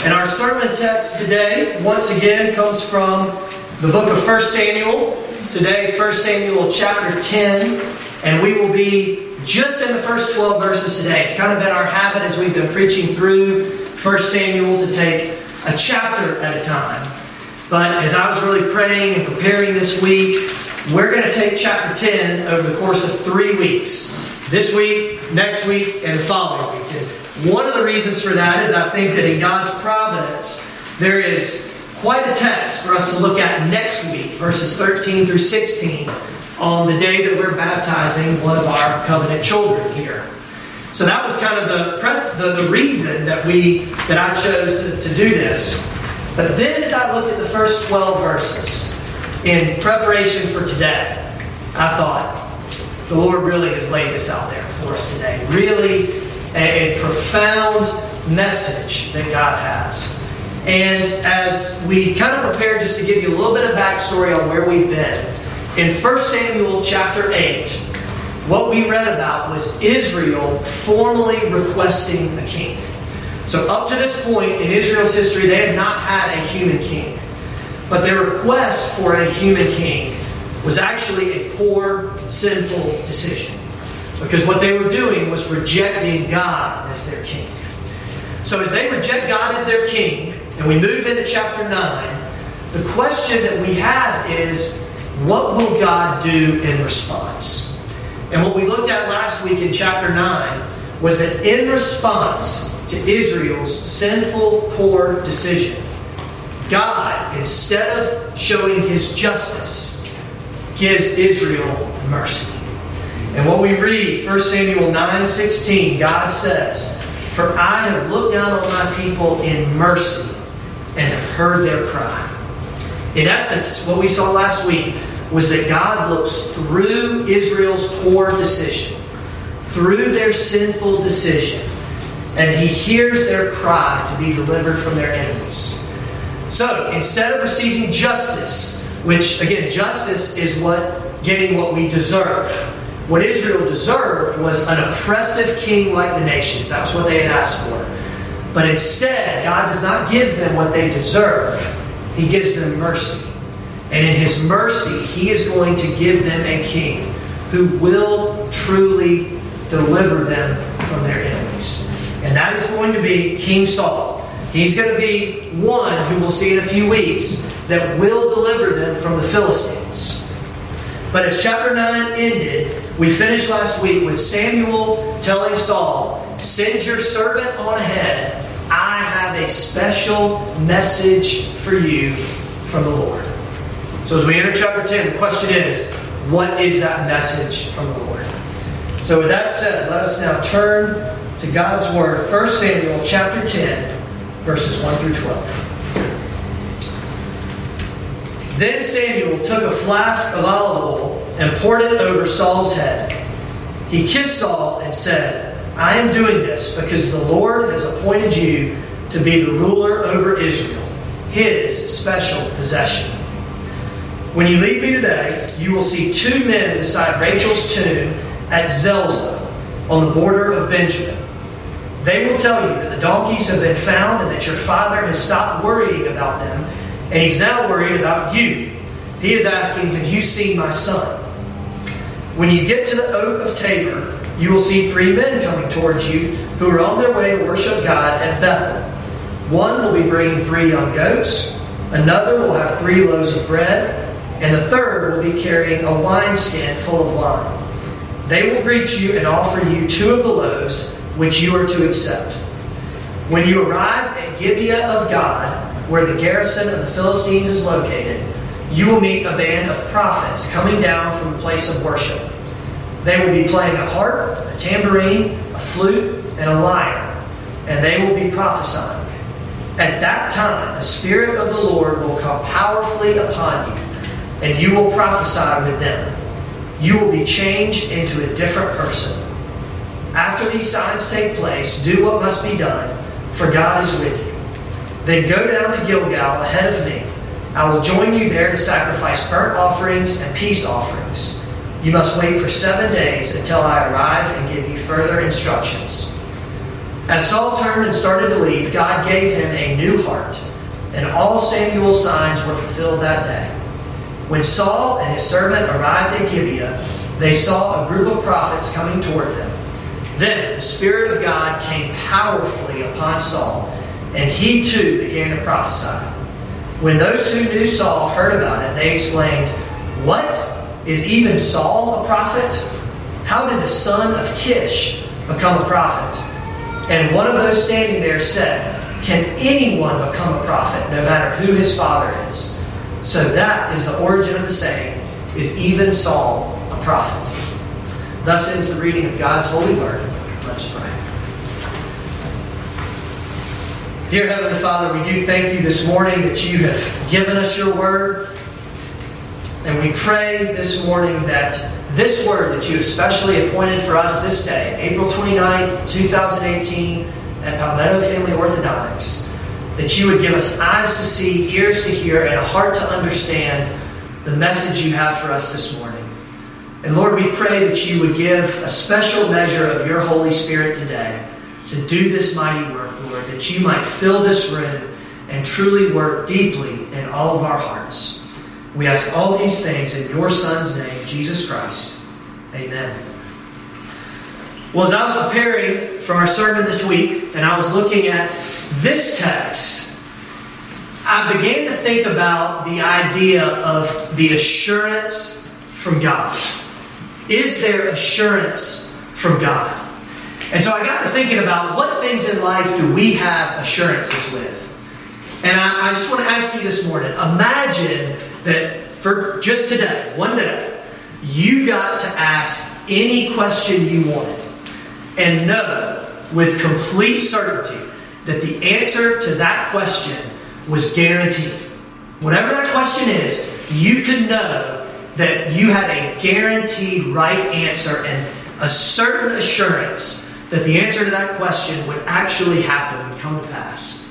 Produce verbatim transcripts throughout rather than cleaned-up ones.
And our sermon text today, once again, comes from the book of First Samuel. Today, First Samuel chapter ten. And we will be just in the first twelve verses today. It's kind of been our habit as we've been preaching through First Samuel to take a chapter at a time. But as I was really praying and preparing this week, we're going to take chapter ten over the course of three weeks. This week, next week, and the following week. And one of the reasons for that is I think that in God's providence, there is quite a text for us to look at next week, verses thirteen through sixteen, on the day that we're baptizing one of our covenant children here. So that was kind of the pres- the, the reason that we that I chose to, to do this. But then as I looked at the first twelve verses in preparation for today, I thought, the Lord really has laid this out there for us today. Really a, a profound message that God has. And as we kind of prepare, just to give you a little bit of backstory on where we've been, in First Samuel chapter eight, what we read about was Israel formally requesting a king. So up to this point in Israel's history, they had not had a human king. But their request for a human king was actually a poor, sinful decision. Because what they were doing was rejecting God as their king. So as they reject God as their king, and we move into chapter nine, the question that we have is, what will God do in response? And what we looked at last week in chapter nine was that in response to Israel's sinful, poor decision, God, instead of showing His justice, gives Israel mercy. And what we read, First Samuel nine sixteen, God says, "For I have looked down on my people in mercy and have heard their cry." In essence, what we saw last week was that God looks through Israel's poor decision, through their sinful decision, and He hears their cry to be delivered from their enemies. So, instead of receiving justice, which, again, justice is what getting what we deserve. What Israel deserved was an oppressive king like the nations. That was what they had asked for. But instead, God does not give them what they deserve. He gives them mercy. And in His mercy, He is going to give them a king who will truly deliver them from their enemies. And that is going to be King Saul. He's going to be one who we'll see in a few weeks that will deliver them from the Philistines. But as chapter nine ended, we finished last week with Samuel telling Saul, "Send your servant on ahead. I have a special message for you from the Lord." So as we enter chapter ten, the question is, what is that message from the Lord? So with that said, let us now turn to God's Word. First Samuel chapter ten, verses one through twelve. Then Samuel took a flask of olive oil and poured it over Saul's head. He kissed Saul and said, "I am doing this because the Lord has appointed you to be the ruler over Israel, His special possession. When you leave me today, you will see two men beside Rachel's tomb at Zelzah on the border of Benjamin. They will tell you that the donkeys have been found and that your father has stopped worrying about them, and he's now worried about you. He is asking, 'Have you seen my son?' When you get to the oak of Tabor, you will see three men coming towards you who are on their way to worship God at Bethel. One will be bringing three young goats, another will have three loaves of bread, and the third will be carrying a wineskin full of wine. They will greet you and offer you two of the loaves, which you are to accept. When you arrive at Gibeah of God, where the garrison of the Philistines is located, you will meet a band of prophets coming down from the place of worship. They will be playing a harp, a tambourine, a flute, and a lyre, and they will be prophesying. At that time, the Spirit of the Lord will come powerfully upon you, and you will prophesy with them. You will be changed into a different person. After these signs take place, do what must be done, for God is with you. Then go down to Gilgal ahead of me. I will join you there to sacrifice burnt offerings and peace offerings. You must wait for seven days until I arrive and give you further instructions." As Saul turned and started to leave, God gave him a new heart, and all Samuel's signs were fulfilled that day. When Saul and his servant arrived at Gibeah, they saw a group of prophets coming toward them. Then the Spirit of God came powerfully upon Saul, and he too began to prophesy. When those who knew Saul heard about it, they exclaimed, "What? Is even Saul a prophet? How did the son of Kish become a prophet?" And one of those standing there said, "Can anyone become a prophet, no matter who his father is?" So that is the origin of the saying, "Is even Saul a prophet?" Thus ends the reading of God's holy word. Let us pray. Dear Heavenly Father, we do thank you this morning that you have given us your word. And we pray this morning that this word that you especially appointed for us this day, April twenty-ninth, twenty eighteen, at Palmetto Family Orthodontics, that you would give us eyes to see, ears to hear, and a heart to understand the message you have for us this morning. And Lord, we pray that you would give a special measure of your Holy Spirit today to do this mighty work, Lord, that you might fill this room and truly work deeply in all of our hearts. We ask all these things in your Son's name, Jesus Christ. Amen. Well, as I was preparing for our sermon this week, and I was looking at this text, I began to think about the idea of the assurance from God. Is there assurance from God? And so I got to thinking about what things in life do we have assurances with? And I, I just want to ask you this morning, imagine that for just today, one day, you got to ask any question you wanted and know with complete certainty that the answer to that question was guaranteed. Whatever that question is, you could know that you had a guaranteed right answer and a certain assurance that the answer to that question would actually happen and come to pass.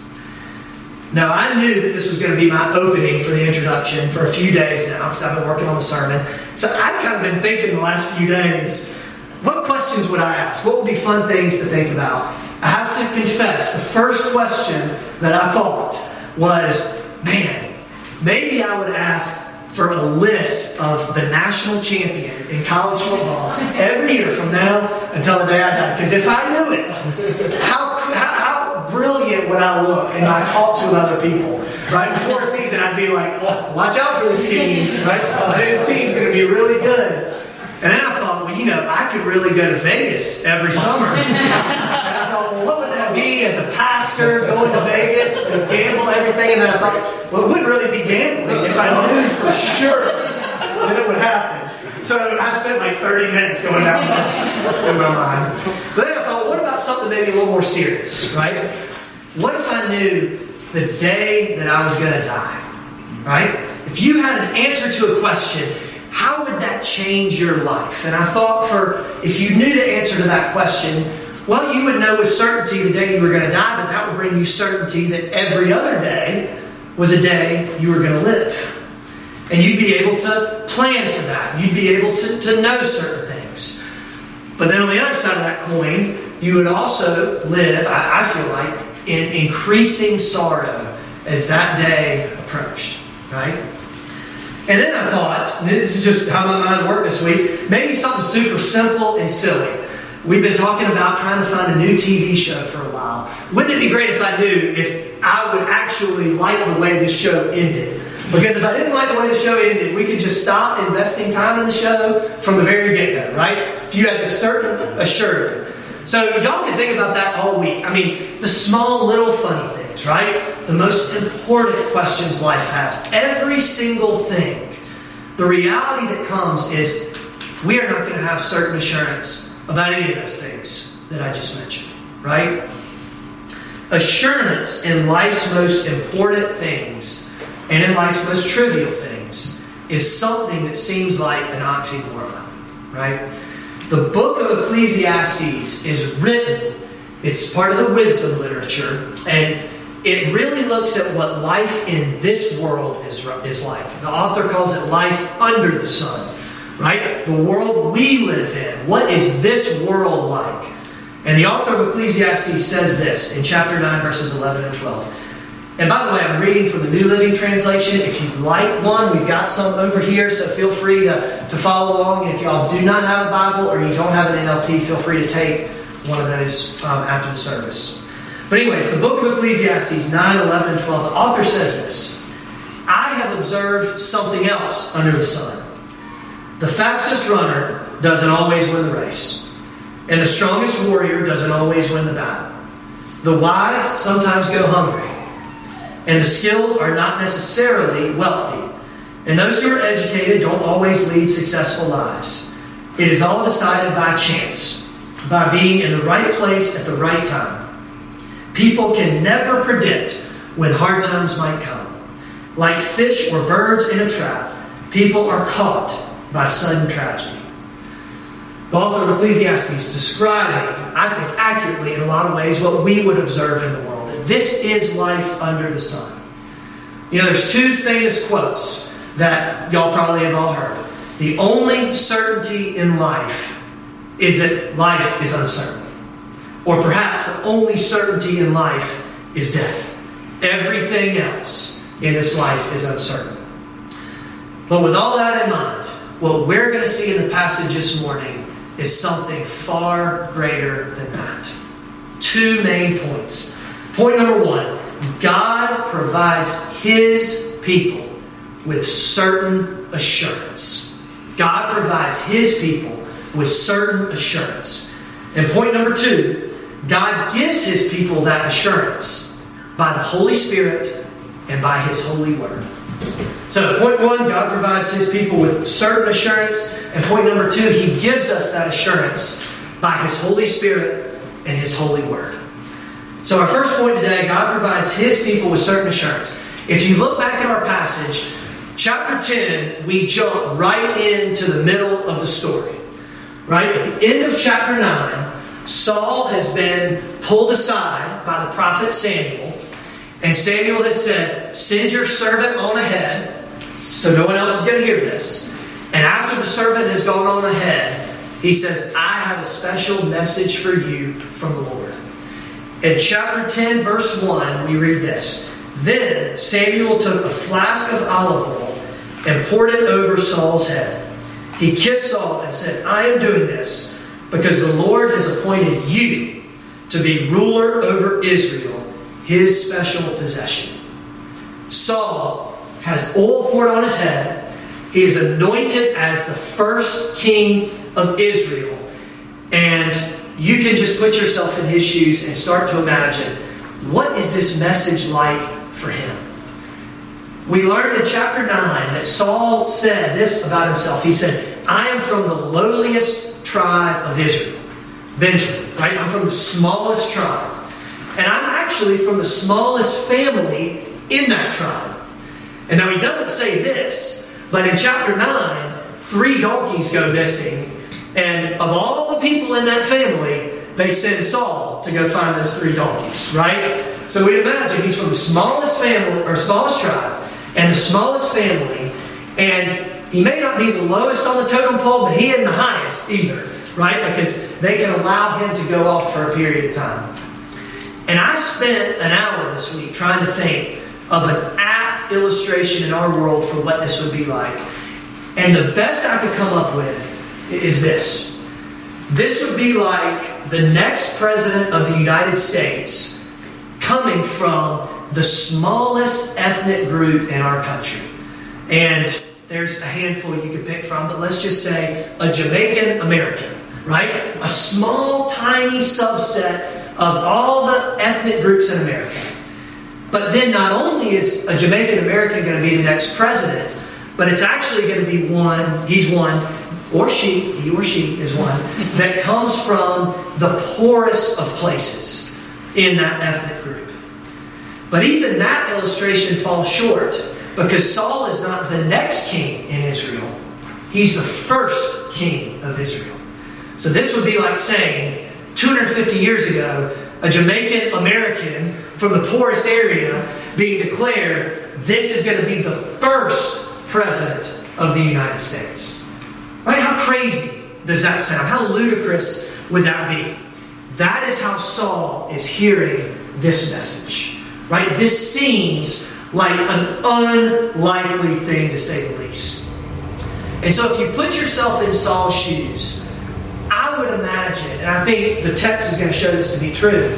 Now, I knew that this was going to be my opening for the introduction for a few days now because I've been working on the sermon. So I've kind of been thinking the last few days, what questions would I ask? What would be fun things to think about? I have to confess, the first question that I thought was, man, maybe I would ask for a list of the national champion in college football every year from now until the day I die. Because if I knew it, how, how, how brilliant would I look in my talks with other people? Right before a season, I'd be like, watch out for this team. Right? I think this team's going to be really good. And then I thought, well, you know, I could really go to Vegas every summer. And I thought, well, what would that be as a pastor going to Vegas to gamble everything? And then I thought, well, it wouldn't really be gambling if I knew for sure that it would happen. So I spent like thirty minutes going down this in my mind. But then I thought, what about something maybe a little more serious, right? What if I knew the day that I was going to die, right? If you had an answer to a question, how would that change your life? And I thought for, if you knew the answer to that question, well, you would know with certainty the day you were going to die, but that would bring you certainty that every other day was a day you were going to live. And you'd be able to plan for that. You'd be able to, to know certain things. But then on the other side of that coin, you would also live, I, I feel like, in increasing sorrow as that day approached, right? And then I thought, and this is just how my mind worked this week, maybe something super simple and silly. We've been talking about trying to find a new T V show for a while. Wouldn't it be great if I knew if I would actually like the way this show ended? Because if I didn't like the way the show ended, we could just stop investing time in the show from the very get-go, right? If you had this certain assurance. So y'all can think about that all week. I mean, the small little funny things, right? The most important questions life has. Every single thing. The reality that comes is we are not going to have certain assurance about any of those things that I just mentioned, right? Assurance in life's most important things and in life's most trivial things is something that seems like an oxymoron, right? The book of Ecclesiastes is written, it's part of the wisdom literature, and it really looks at what life in this world is, is like. The author calls it life under the sun, right? The world we live in. What is this world like? And the author of Ecclesiastes says this in chapter nine, verses eleven and twelve. And by the way, I'm reading from the New Living Translation. If you'd like one, we've got some over here, so feel free to, to follow along. And if y'all do not have a Bible or you don't have an N L T, feel free to take one of those um, after the service. But anyways, the book of Ecclesiastes nine, eleven, and twelve, the author says this. I have observed something else under the sun. The fastest runner doesn't always win the race. And the strongest warrior doesn't always win the battle. The wise sometimes go hungry. And the skilled are not necessarily wealthy. And those who are educated don't always lead successful lives. It is all decided by chance, by being in the right place at the right time. People can never predict when hard times might come. Like fish or birds in a trap, people are caught by sudden tragedy. The author of Ecclesiastes describing, I think accurately in a lot of ways, what we would observe in the world. This is life under the sun. You know, there's two famous quotes that y'all probably have all heard. The only certainty in life is that life is uncertain. Or perhaps the only certainty in life is death. Everything else in this life is uncertain. But with all that in mind, what we're going to see in the passage this morning is something far greater than that. Two main points. Point number one, God provides His people with certain assurance. God provides His people with certain assurance. And point number two, God gives His people that assurance by the Holy Spirit and by His holy word. So point one, God provides His people with certain assurance. And point number two, He gives us that assurance by His Holy Spirit and His holy word. So our first point today, God provides His people with certain assurance. If you look back at our passage, chapter ten, we jump right into the middle of the story. Right? At the end of chapter nine, Saul has been pulled aside by the prophet Samuel. And Samuel has said, send your servant on ahead, so no one else is going to hear this. And after the servant has gone on ahead, he says, I have a special message for you from the Lord. In chapter ten, verse one, we read this. Then Samuel took a flask of olive oil and poured it over Saul's head. He kissed Saul and said, I am doing this because the Lord has appointed you to be ruler over Israel, His special possession. Saul has oil poured on his head. He is anointed as the first king of Israel. And you can just put yourself in his shoes and start to imagine, what is this message like for him? We learned in chapter nine that Saul said this about himself. He said, I am from the lowliest tribe of Israel. Benjamin, right? I'm from the smallest tribe. And I'm actually from the smallest family in that tribe. And now he doesn't say this, but in chapter nine, three donkeys go missing. And of all the people in that family, they send Saul to go find those three donkeys, right? So we imagine he's from the smallest family, or smallest tribe, and the smallest family, and he may not be the lowest on the totem pole, but he isn't the highest either, right? Because they can allow him to go off for a period of time. And I spent an hour this week trying to think of an apt illustration in our world for what this would be like. And the best I could come up with is this. This would be like the next president of the United States coming from the smallest ethnic group in our country. And there's a handful you could pick from, but let's just say a Jamaican American, right? A small, tiny subset of all the ethnic groups in America. But then not only is a Jamaican American going to be the next president, but it's actually going to be one, he's one, or she, he or she is one, that comes from the poorest of places in that ethnic group. But even that illustration falls short, because Saul is not the next king in Israel. He's the first king of Israel. So this would be like saying, two hundred fifty years ago, a Jamaican American from the poorest area being declared, this is going to be the first president of the United States. Right? How crazy does that sound? How ludicrous would that be? That is how Saul is hearing this message. Right? This seems like an unlikely thing, to say the least. And so if you put yourself in Saul's shoes, I would imagine, and I think the text is going to show this to be true,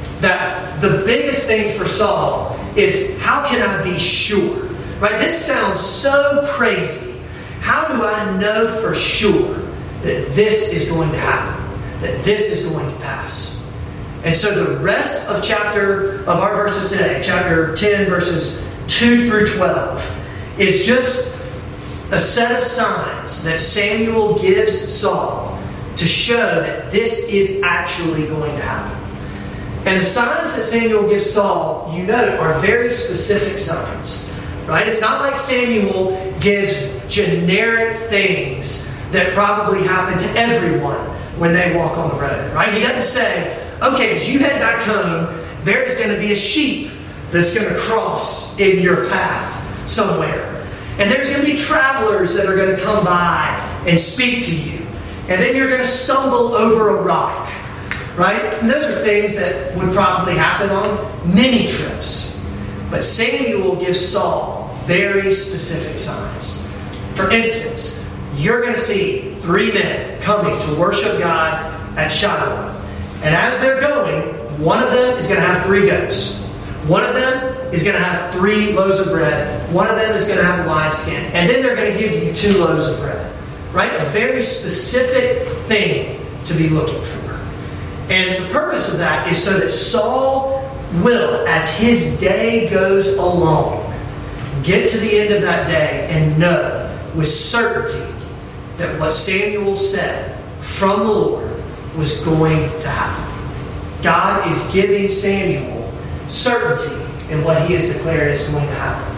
that the biggest thing for Saul is, how can I be sure? Right? This sounds so crazy. How do I know for sure that this is going to happen? That this is going to pass? And so the rest of chapter of our verses today, chapter ten, verses two through twelve, is just a set of signs that Samuel gives Saul to show that this is actually going to happen. And the signs that Samuel gives Saul, you know, are very specific signs. Right? It's not like Samuel gives generic things that probably happen to everyone when they walk on the road. Right? He doesn't say, okay, as you head back home, there's going to be a sheep that's going to cross in your path somewhere. And there's going to be travelers that are going to come by and speak to you. And then you're going to stumble over a rock. Right? And those are things that would probably happen on many trips. But Samuel gives Saul very specific signs. For instance, you're going to see three men coming to worship God at Shiloh. And as they're going, one of them is going to have three goats. One of them is going to have three loaves of bread. One of them is going to have a lion's skin. And then they're going to give you two loaves of bread. Right? A very specific thing to be looking for. And the purpose of that is so that Saul will, as his day goes along, get to the end of that day and know with certainty that what Samuel said from the Lord was going to happen. God is giving Samuel certainty in what he has declared is going to happen.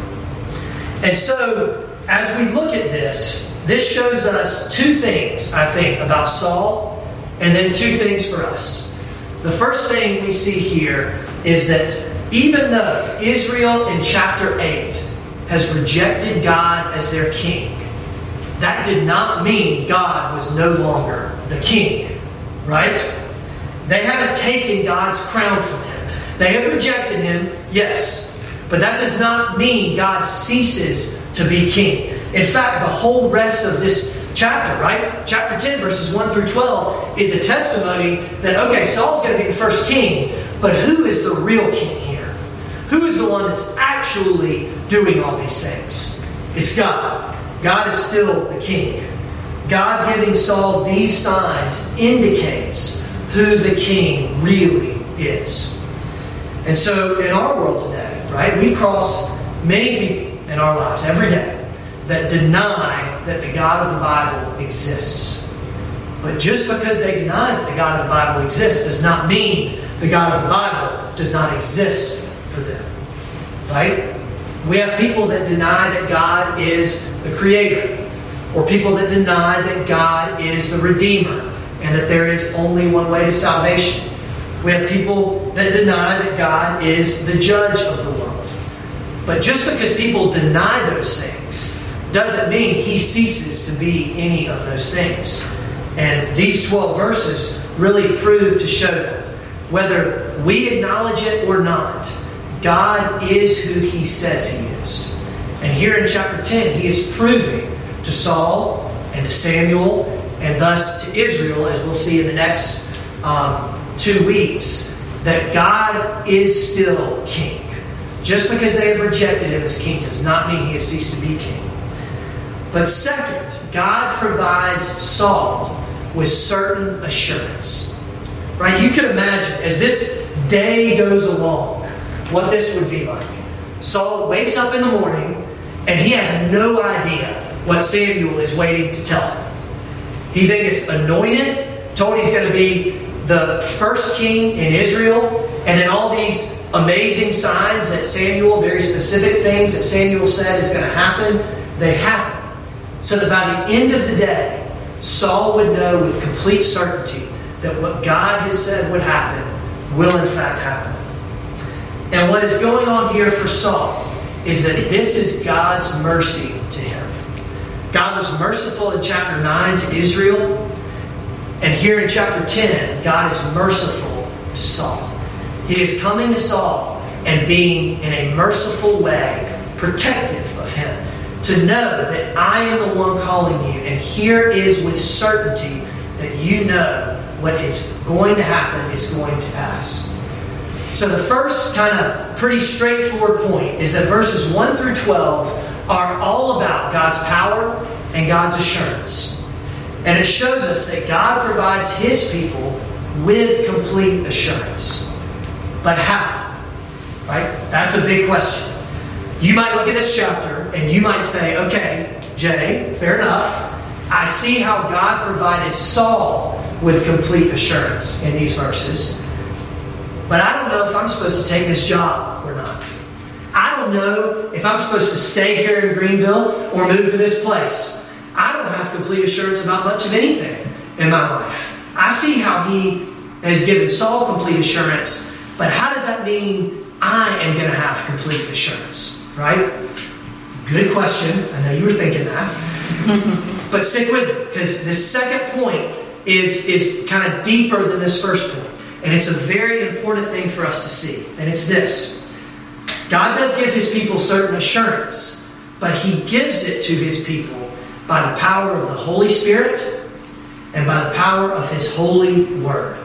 And so, as we look at this, this shows us two things, I think, about Saul, and then two things for us. The first thing we see here is that even though Israel in chapter eight has rejected God as their king, that did not mean God was no longer the king. Right? They haven't taken God's crown from him. They have rejected him, yes. But that does not mean God ceases to be king. In fact, the whole rest of this chapter, right? Chapter ten, verses one through twelve, is a testimony that, okay, Saul's going to be the first king, but who is the real king here? Who is the one that's actually doing all these things? It's God. God is still the king. God giving Saul these signs indicates who the king really is. And so in our world today, right, we cross many people in our lives every day that deny that the God of the Bible exists. But just because they deny that the God of the Bible exists does not mean the God of the Bible does not exist for them. Right? We have people that deny that God is the Creator. Or people that deny that God is the Redeemer and that there is only one way to salvation. We have people that deny that God is the judge of the world. But just because people deny those things doesn't mean he ceases to be any of those things. And these twelve verses really prove to show that. Whether we acknowledge it or not, God is who he says he is. And here in chapter ten, he is proving to Saul and to Samuel and thus to Israel, as we'll see in the next um, two weeks, that God is still king. Just because they have rejected him as king does not mean he has ceased to be king. But second, God provides Saul with certain assurance. Right? You can imagine, as this day goes along, what this would be like. Saul wakes up in the morning and he has no idea what Samuel is waiting to tell him. He thinks it's anointed, told he's going to be the first king in Israel, and then all these amazing signs that Samuel, very specific things that Samuel said is going to happen, they happen. So that by the end of the day, Saul would know with complete certainty that what God has said would happen will in fact happen. And what is going on here for Saul is that this is God's mercy to him. God was merciful in chapter nine to Israel. And here in chapter ten, God is merciful to Saul. He is coming to Saul and being, in a merciful way, protective of him. To know that I am the one calling you, and here is with certainty that you know what is going to happen is going to pass. So the first kind of pretty straightforward point is that verses one through twelve are all about God's power and God's assurance. And it shows us that God provides His people with complete assurance. But how? Right? That's a big question. You might look at this chapter and you might say, okay, Jay, fair enough. I see how God provided Saul with complete assurance in these verses. But I don't know if I'm supposed to take this job or not. I don't know if I'm supposed to stay here in Greenville or move to this place. I don't have complete assurance about much of anything in my life. I see how He has given Saul complete assurance, but how does that mean I am going to have complete assurance? Right? Good question. I know you were thinking that. But stick with it, because this second point is, is kind of deeper than this first point. And it's a very important thing for us to see. And it's this. God does give His people certain assurance, but He gives it to His people by the power of the Holy Spirit and by the power of His holy word.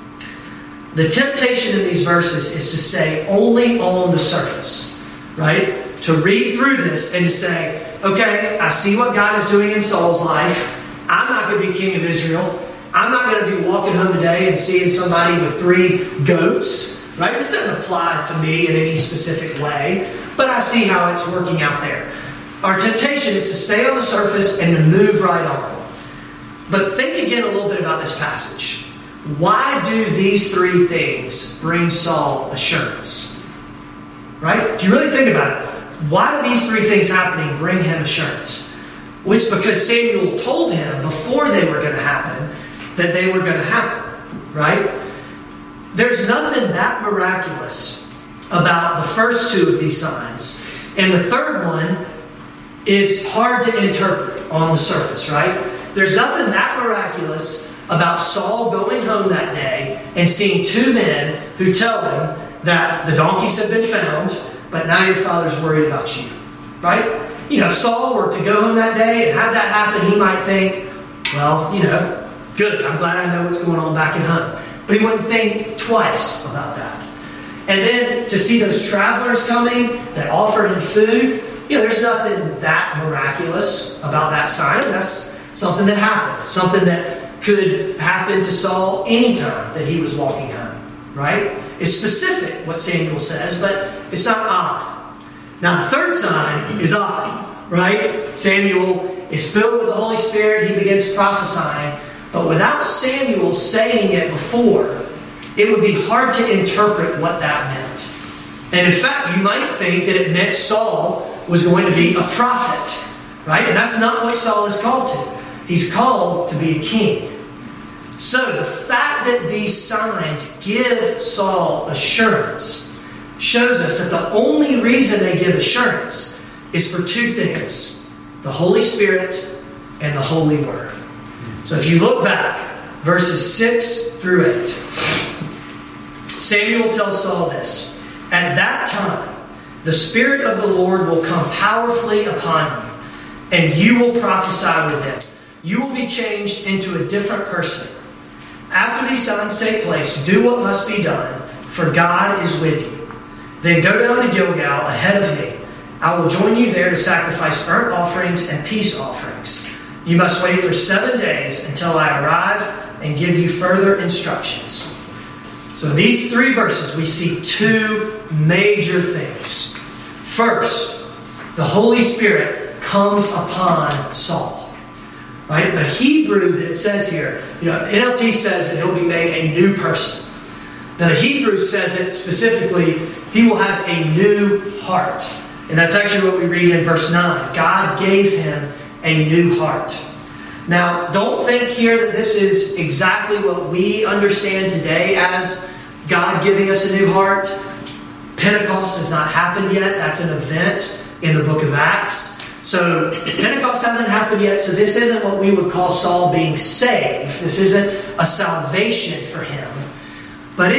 The temptation in these verses is to stay only on the surface, right? To read through this and to say, okay, I see what God is doing in Saul's life. I'm not going to be king of Israel. I'm not going to be walking home today and seeing somebody with three goats, right? This doesn't apply to me in any specific way, but I see how it's working out there. Our temptation is to stay on the surface and to move right on. But think again a little bit about this passage. Why do these three things bring Saul assurance? Right? If you really think about it, why do these three things happening bring him assurance? Well, it's because Samuel told him before they were going to happen that they were going to happen. Right? There's nothing that miraculous about the first two of these signs. And the third one is hard to interpret on the surface, right? There's nothing that miraculous about Saul going home that day and seeing two men who tell him that the donkeys have been found, but now your father's worried about you, right? You know, if Saul were to go home that day and have that happen, he might think, well, you know, good, I'm glad I know what's going on back at home. But he wouldn't think twice about that. And then to see those travelers coming that offered him food, you know, there's nothing that miraculous about that sign. That's something that happened. Something that could happen to Saul anytime that he was walking home. Right? It's specific what Samuel says, but it's not odd. Now the third sign is odd. Right? Samuel is filled with the Holy Spirit. He begins prophesying. But without Samuel saying it before, it would be hard to interpret what that meant. And in fact, you might think that it meant Saul was going to be a prophet, right? And that's not what Saul is called to. He's called to be a king. So the fact that these signs give Saul assurance shows us that the only reason they give assurance is for two things: the Holy Spirit and the Holy Word. So if you look back, verses six through eight, Samuel tells Saul this: "At that time, the Spirit of the Lord will come powerfully upon you, and you will prophesy with them. You will be changed into a different person. After these signs take place, do what must be done, for God is with you. Then go down to Gilgal ahead of me. I will join you there to sacrifice burnt offerings and peace offerings. You must wait for seven days until I arrive and give you further instructions." So in these three verses, we see two major things. First, the Holy Spirit comes upon Saul. Right? The Hebrew that it says here, you know, N L T says that he'll be made a new person. Now the Hebrew says it specifically, he will have a new heart. And that's actually what we read in verse nine. God gave him a new heart. Now, don't think here that this is exactly what we understand today as God giving us a new heart. Pentecost has not happened yet. That's an event in the book of Acts. So Pentecost hasn't happened yet, so this isn't what we would call Saul being saved. This isn't a salvation for him. But it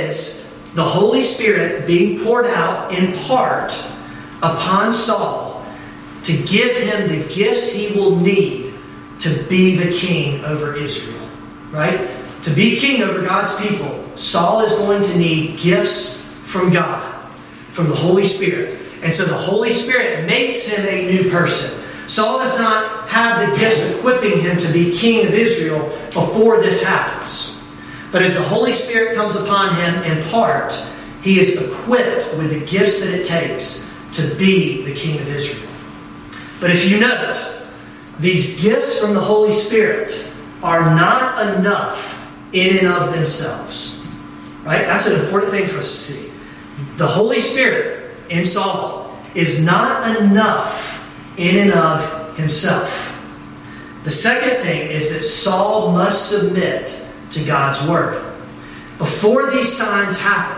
is the Holy Spirit being poured out in part upon Saul to give him the gifts he will need to be the king over Israel. Right? To be king over God's people, Saul is going to need gifts from God, from the Holy Spirit. And so the Holy Spirit makes him a new person. Saul does not have the gifts equipping him to be king of Israel before this happens. But as the Holy Spirit comes upon him in part, he is equipped with the gifts that it takes to be the king of Israel. But if you note, these gifts from the Holy Spirit are not enough in and of themselves. Right? That's an important thing for us to see. The Holy Spirit in Saul is not enough in and of himself. The second thing is that Saul must submit to God's word. Before these signs happen,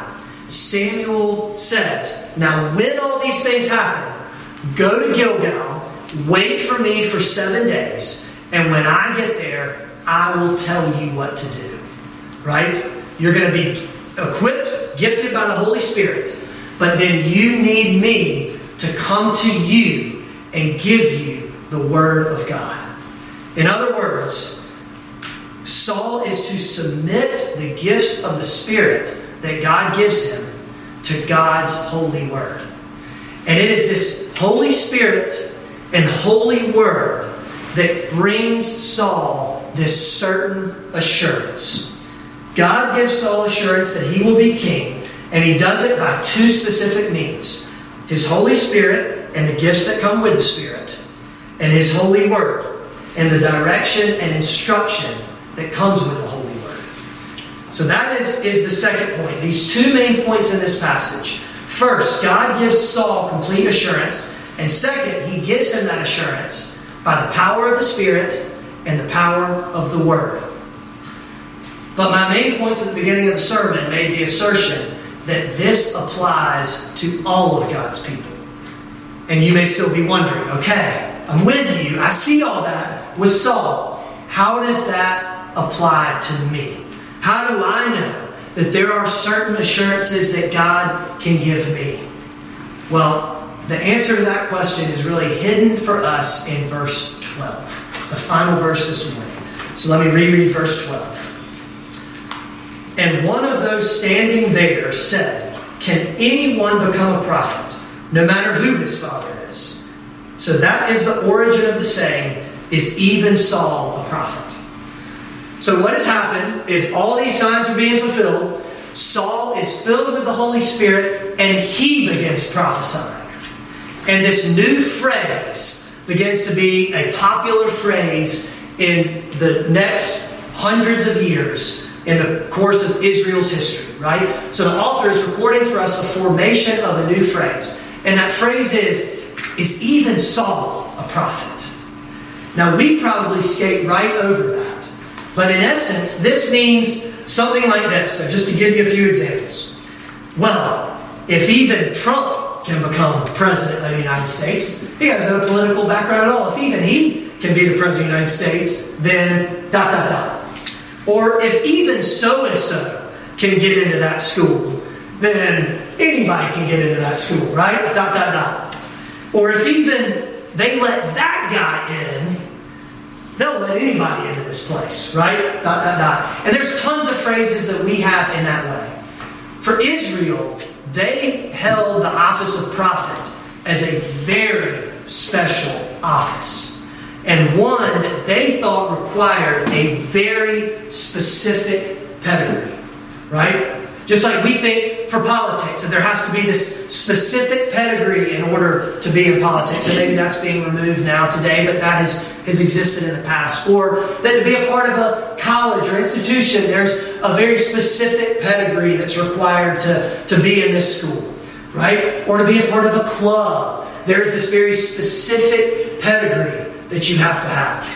Samuel says, now when all these things happen, go to Gilgal, wait for me for seven days, and when I get there, I will tell you what to do. Right? You're going to be equipped, gifted by the Holy Spirit, but then you need me to come to you and give you the Word of God. In other words, Saul is to submit the gifts of the Spirit that God gives him to God's holy Word. And it is this Holy Spirit and holy Word that brings Saul this certain assurance. God gives Saul assurance that he will be king, and he does it by two specific means. His Holy Spirit and the gifts that come with the Spirit, and His holy Word and the direction and instruction that comes with the Holy Word. So that is, is the second point. These two main points in this passage. First, God gives Saul complete assurance, and second, He gives him that assurance by the power of the Spirit and the power of the Word. But my main points at the beginning of the sermon made the assertion that this applies to all of God's people. And you may still be wondering, okay, I'm with you. I see all that with Saul. How does that apply to me? How do I know that there are certain assurances that God can give me? Well, the answer to that question is really hidden for us in verse twelve, the final verse this morning. So let me reread verse twelve. And one of those standing there said, can anyone become a prophet, no matter who his father is? So that is the origin of the saying, is even Saul a prophet? So what has happened is all these signs are being fulfilled. Saul is filled with the Holy Spirit, and he begins prophesying. And this new phrase begins to be a popular phrase in the next hundreds of years in the course of Israel's history, right? So the author is recording for us the formation of a new phrase. And that phrase is, is even Saul a prophet? Now we probably skate right over that. But in essence, this means something like this. So just to give you a few examples. Well, if even Trump can become president of the United States, he has no political background at all. If even he can be the president of the United States, then dot, dot, dot. Or if even so-and-so can get into that school, then anybody can get into that school, right? Dot, dot, dot. Or if even they let that guy in, they'll let anybody into this place, right? Dot, dot, dot. And there's tons of phrases that we have in that way. For Israel, they held the office of prophet as a very special office. And one that they thought required a very specific pedigree. Right? Just like we think for politics that there has to be this specific pedigree in order to be in politics. And maybe that's being removed now today, but that has, has existed in the past. Or that to be a part of a college or institution, there's a very specific pedigree that's required to, to be in this school. Right? Or to be a part of a club. There's this very specific pedigree that you have to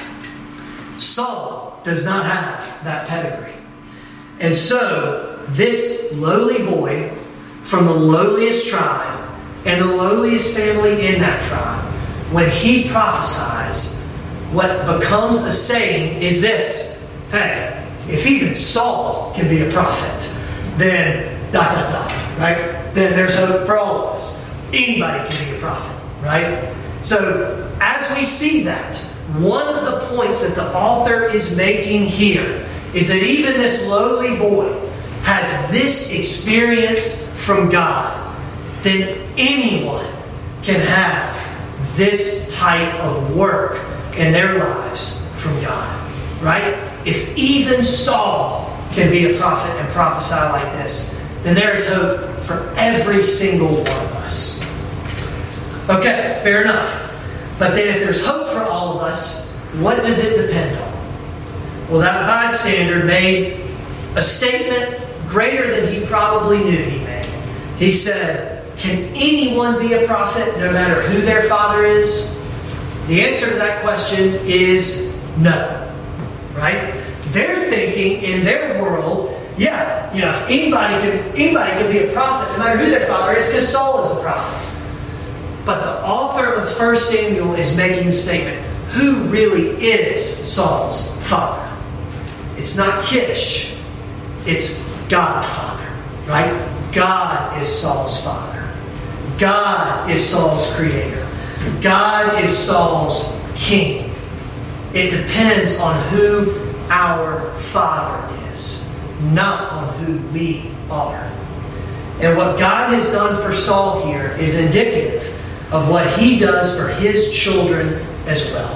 have. Saul does not have that pedigree. And so, this lowly boy from the lowliest tribe and the lowliest family in that tribe, when he prophesies, what becomes a saying is this: hey, if even Saul can be a prophet, then dot, dot, dot, right? Then there's hope for all of us. Anybody can be a prophet, right? So, as we see that, one of the points that the author is making here is that even this lowly boy has this experience from God, then anyone can have this type of work in their lives from God, right? If even Saul can be a prophet and prophesy like this, then there is hope for every single one of us. Okay, fair enough. But then if there's hope for all of us, what does it depend on? Well, that bystander made a statement greater than he probably knew he made. He said, can anyone be a prophet no matter who their father is? The answer to that question is no. Right? They're thinking in their world, yeah, you know, if anybody can anybody can be a prophet no matter who their father is, because Saul is a prophet. But the author of First Samuel is making the statement, who really is Saul's father? It's not Kish. It's God the Father. Right? God is Saul's father. God is Saul's creator. God is Saul's king. It depends on who our Father is, not on who we are. And what God has done for Saul here is indicative of what He does for His children as well.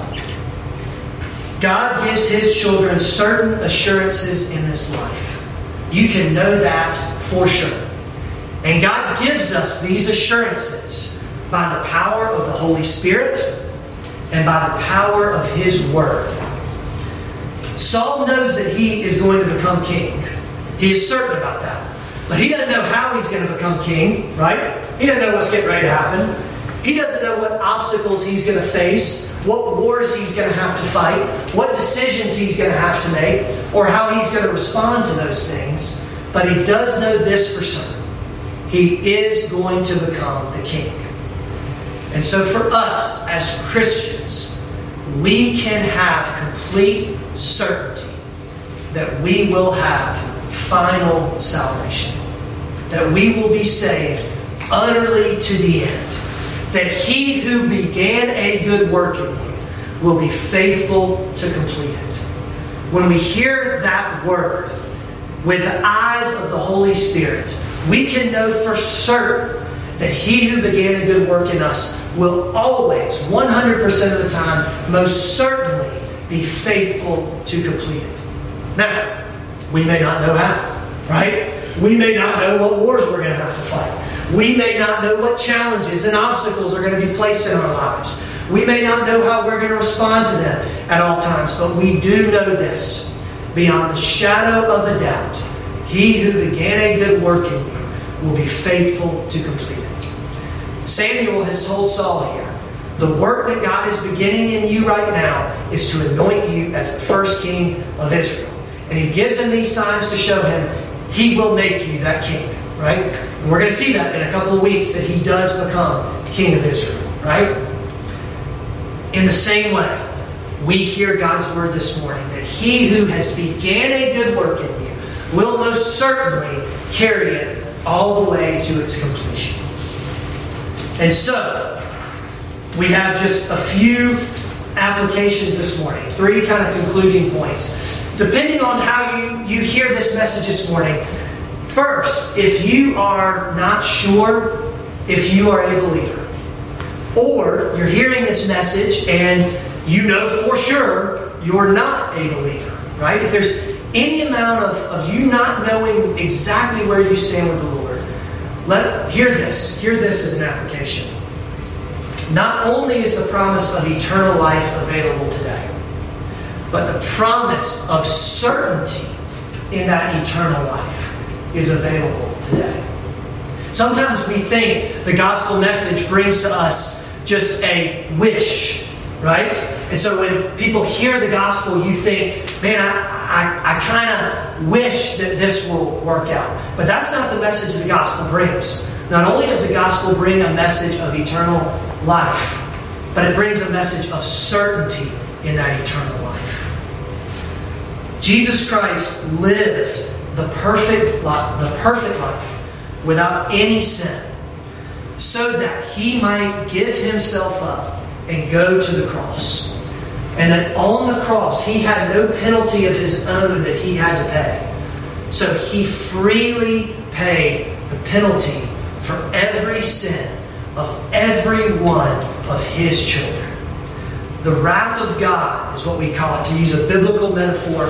God gives His children certain assurances in this life. You can know that for sure. And God gives us these assurances by the power of the Holy Spirit and by the power of His Word. Saul knows that he is going to become king. He is certain about that. But he doesn't know how he's going to become king, right? He doesn't know what's getting ready to happen. He doesn't know what obstacles he's going to face, what wars he's going to have to fight, what decisions he's going to have to make, or how he's going to respond to those things. But he does know this for certain. He is going to become the king. And so for us as Christians, we can have complete certainty that we will have final salvation. That we will be saved utterly to the end. That He who began a good work in you will be faithful to complete it. When we hear that word with the eyes of the Holy Spirit, we can know for certain that He who began a good work in us will always, one hundred percent of the time, most certainly be faithful to complete it. Now, we may not know how, right? We may not know what wars we're going to have to fight. We may not know what challenges and obstacles are going to be placed in our lives. We may not know how we're going to respond to them at all times, but we do know this. Beyond the shadow of a doubt, He who began a good work in you will be faithful to complete it. Samuel has told Saul here, the work that God is beginning in you right now is to anoint you as the first king of Israel. And He gives him these signs to show him He will make you that king, right? And we're going to see that in a couple of weeks, that He does become king of Israel, right? In the same way, we hear God's word this morning that He who has began a good work in you will most certainly carry it all the way to its completion. And so, we have just a few applications this morning, three kind of concluding points. Depending on how you, you hear this message this morning, first, if you are not sure if you are a believer, or you're hearing this message and you know for sure you're not a believer, right? If there's any amount of, of you not knowing exactly where you stand with the Lord, let hear this. Hear this as an application. Not only is the promise of eternal life available today, but the promise of certainty in that eternal life is available today. Sometimes we think the gospel message brings to us just a wish, right? And so when people hear the gospel, you think, man, I, I, I kind of wish that this will work out. But that's not the message the gospel brings. Not only does the gospel bring a message of eternal life, but it brings a message of certainty in that eternal life. Jesus Christ lived the perfect life, the perfect life without any sin, so that he might give himself up and go to the cross. And that on the cross, he had no penalty of his own that he had to pay. So he freely paid the penalty for every sin of every one of his children. The wrath of God is what we call it, to use a biblical metaphor.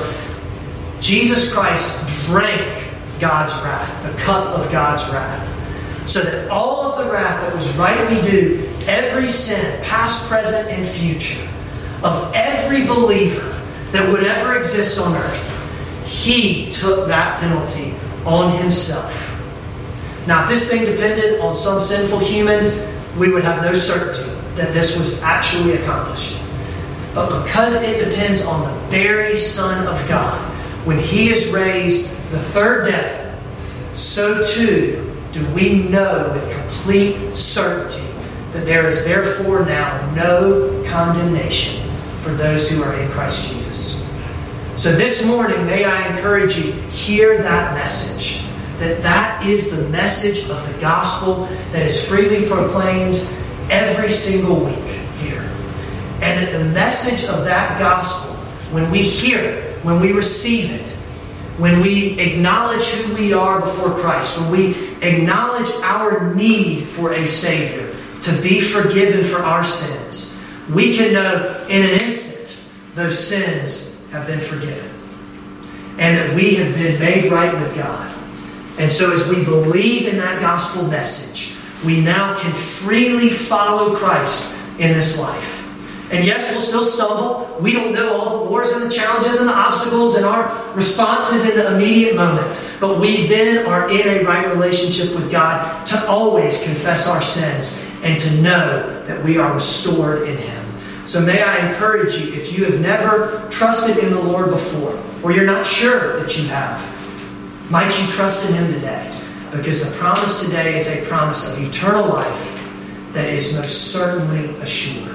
Jesus Christ drank God's wrath, the cup of God's wrath, so that all of the wrath that was rightly due, every sin, past, present, and future, of every believer that would ever exist on earth, he took that penalty on himself. Now, if this thing depended on some sinful human, we would have no certainty that this was actually accomplished. But because it depends on the very Son of God, when he is raised the third day, so too do we know with complete certainty that there is therefore now no condemnation for those who are in Christ Jesus. So this morning, may I encourage you, hear that message. That that is the message of the gospel that is freely proclaimed every single week here. And that the message of that gospel, when we hear it, when we receive it, when we acknowledge who we are before Christ, when we acknowledge our need for a Savior to be forgiven for our sins, we can know in an instant those sins have been forgiven. And that we have been made right with God. And so as we believe in that gospel message, we now can freely follow Christ in this life. And yes, we'll still stumble. We don't know all the wars and the challenges and the obstacles and our responses in the immediate moment. But we then are in a right relationship with God to always confess our sins and to know that we are restored in Him. So may I encourage you, if you have never trusted in the Lord before, or you're not sure that you have, might you trust in Him today? Because the promise today is a promise of eternal life that is most certainly assured.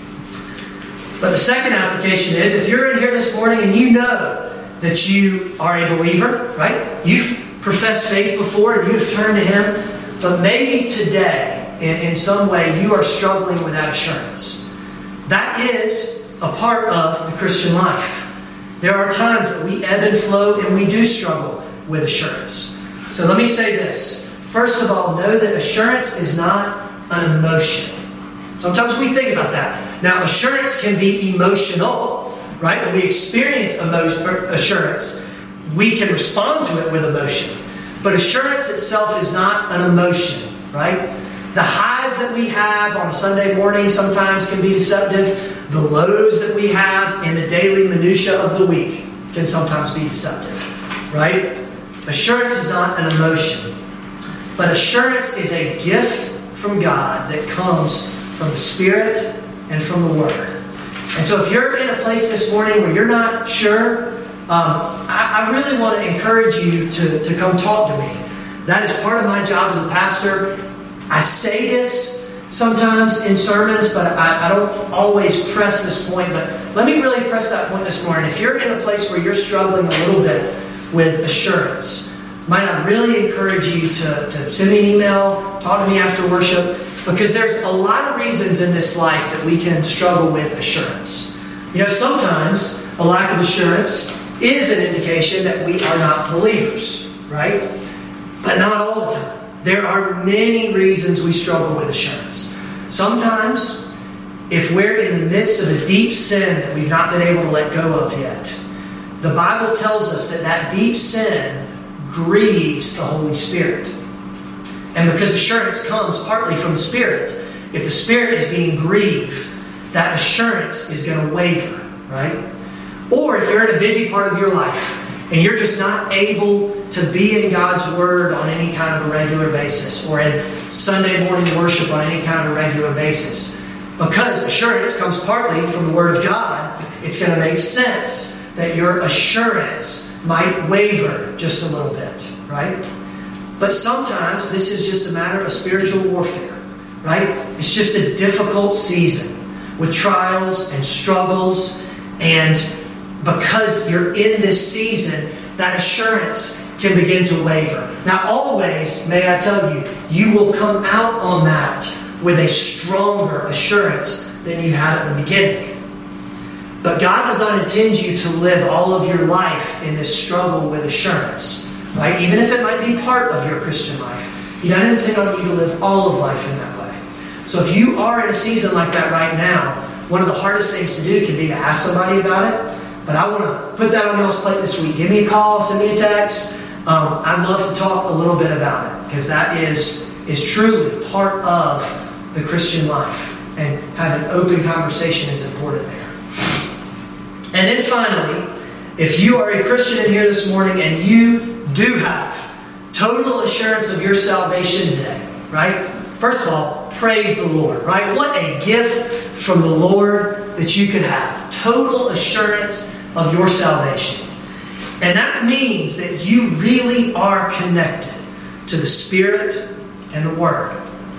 But the second application is, if you're in here this morning and you know that you are a believer, right? You've professed faith before and you've turned to Him, but maybe today, in, in some way, you are struggling with that assurance. That is a part of the Christian life. There are times that we ebb and flow and we do struggle with assurance. So let me say this. First of all, know that assurance is not an emotion. Sometimes we think about that. Now, assurance can be emotional, right? When we experience emo- assurance, we can respond to it with emotion. But assurance itself is not an emotion, right? The highs that we have on a Sunday morning sometimes can be deceptive. The lows that we have in the daily minutia of the week can sometimes be deceptive, right? Assurance is not an emotion. But assurance is a gift from God that comes from the Spirit and from the Word. And so if you're in a place this morning where you're not sure, um, I, I really want to encourage you to, to come talk to me. That is part of my job as a pastor. I say this sometimes in sermons, but I, I don't always press this point. But let me really press that point this morning. If you're in a place where you're struggling a little bit with assurance, might I really encourage you to, to send me an email, talk to me after worship, because there's a lot of reasons in this life that we can struggle with assurance. You know, sometimes a lack of assurance is an indication that we are not believers, right? But not all the time. There are many reasons we struggle with assurance. Sometimes, if we're in the midst of a deep sin that we've not been able to let go of yet, the Bible tells us that that deep sin grieves the Holy Spirit. And because assurance comes partly from the Spirit, if the Spirit is being grieved, that assurance is going to waver, right? Or if you're in a busy part of your life and you're just not able to be in God's Word on any kind of a regular basis, or in Sunday morning worship on any kind of a regular basis, because assurance comes partly from the Word of God, it's going to make sense that your assurance might waver just a little bit, right? But sometimes this is just a matter of spiritual warfare, right? It's just a difficult season with trials and struggles, and because you're in this season, that assurance can begin to waver. Now always, may I tell you, you will come out on that with a stronger assurance than you had at the beginning. But God does not intend you to live all of your life in this struggle with assurance, right? Even if it might be part of your Christian life. He doesn't intend on you to live all of life in that way. So if you are in a season like that right now, one of the hardest things to do can be to ask somebody about it. But I want to put that on y'all's plate this week. Give me a call, send me a text. Um, I'd love to talk a little bit about it, because that is, is truly part of the Christian life. And having an open conversation is important there. And then finally, if you are a Christian in here this morning and you do have total assurance of your salvation today, right? First of all, praise the Lord, right? What a gift from the Lord that you could have. Total assurance of your salvation. And that means that you really are connected to the Spirit and the Word.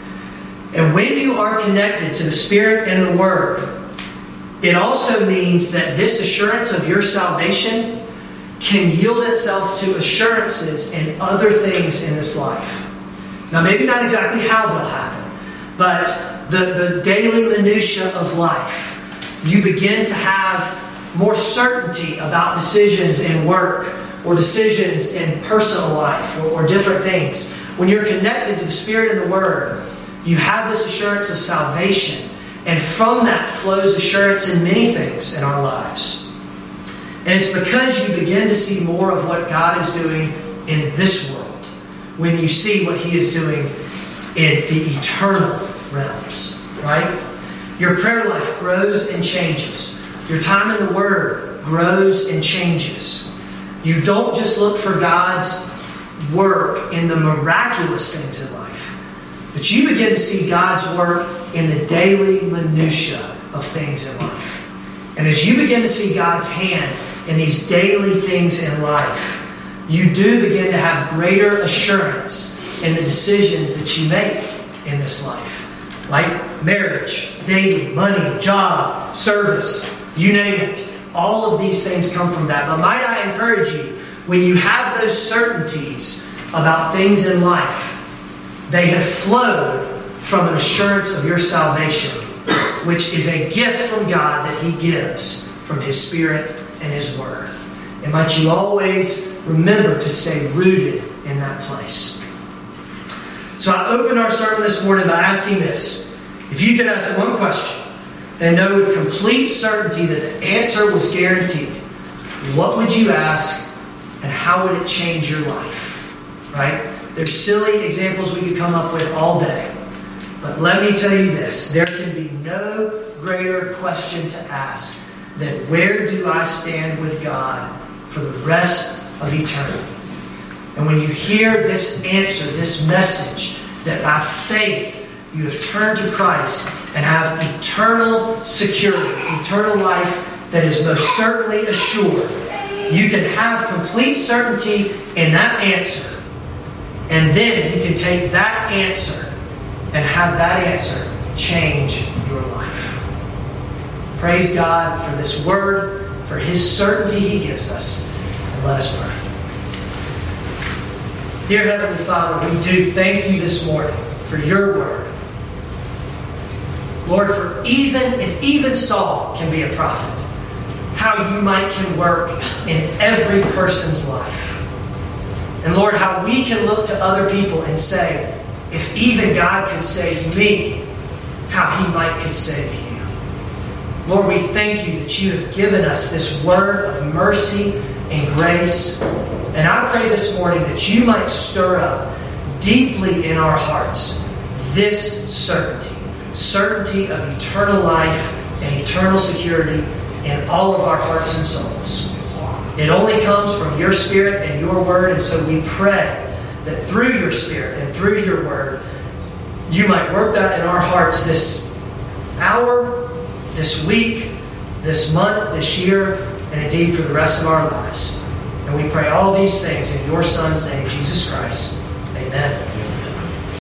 And when you are connected to the Spirit and the Word, it also means that this assurance of your salvation can yield itself to assurances in other things in this life. Now, maybe not exactly how they'll happen, but the, the daily minutia of life. You begin to have more certainty about decisions in work or decisions in personal life or, or different things. When you're connected to the Spirit and the Word, you have this assurance of salvation. And from that flows assurance in many things in our lives. And it's because you begin to see more of what God is doing in this world when you see what He is doing in the eternal realms, right? Your prayer life grows and changes. Your time in the Word grows and changes. You don't just look for God's work in the miraculous things in life, but you begin to see God's work in the daily minutia of things in life. And as you begin to see God's hand in these daily things in life, you do begin to have greater assurance in the decisions that you make in this life. Like marriage, dating, money, job, service, you name it. All of these things come from that. But might I encourage you, when you have those certainties about things in life, they have flowed from an assurance of your salvation, which is a gift from God that He gives from His Spirit and His Word. And might you always remember to stay rooted in that place. So I opened our sermon this morning by asking this. If you could ask one question and know with complete certainty that the answer was guaranteed, what would you ask and how would it change your life? Right? There's silly examples we could come up with all day. But let me tell you this. There can be no greater question to ask than where do I stand with God for the rest of eternity? And when you hear this answer, this message, that by faith you have turned to Christ and have eternal security, eternal life that is most certainly assured, you can have complete certainty in that answer. And then you can take that answer and have that answer change your life. Praise God for this word, for His certainty He gives us. And let us pray. Dear Heavenly Father, we do thank You this morning for Your word. Lord, for even if even Saul can be a prophet, how You might can work in every person's life. And Lord, how we can look to other people and say, if even God could save me, how He might could save You. Lord, we thank You that You have given us this word of mercy and grace. And I pray this morning that You might stir up deeply in our hearts this certainty. Certainty of eternal life and eternal security in all of our hearts and souls. It only comes from Your Spirit and Your word. And so we pray that through Your Spirit and through Your word, You might work that in our hearts this hour, this week, this month, this year, and indeed for the rest of our lives. And we pray all these things in Your Son's name, Jesus Christ. Amen.